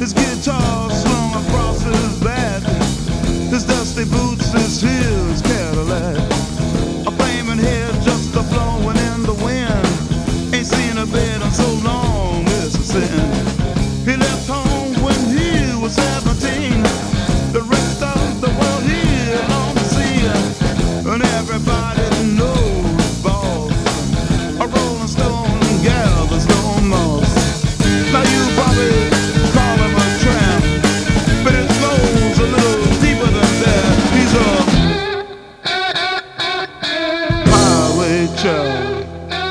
His guitar slung across his back, his dusty boots, his heels Cadillac. A flaming head just a blowing in the wind. Ain't seen a bed in so long, it's a sin. He left home when he was 17. The rest of the world he longed to see, and everybody knows boss. A rolling stone gathers no moss. Now you probably call him a tramp, but it goes a little deeper than that. He's a highway child.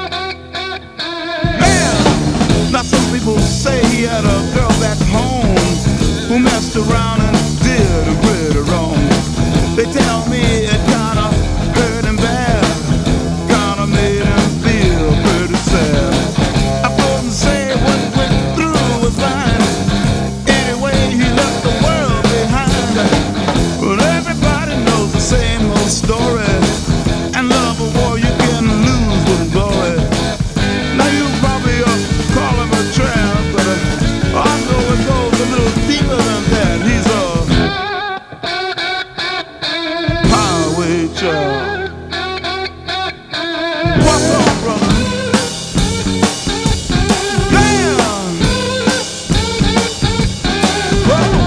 Man, now some people say he had a girl back home who messed around and did him pretty wrong. They tell me it kinda hurt him bad, kinda made him feel pretty sad. I couldn't say what went through his mind. Anyway, he left the world behind. But everybody knows the same old story. And love a war you can lose with glory. Now you probably call him a tramp, but I know it goes a little deeper than that. He's a highway child. What's up, brother? Damn! Whoa!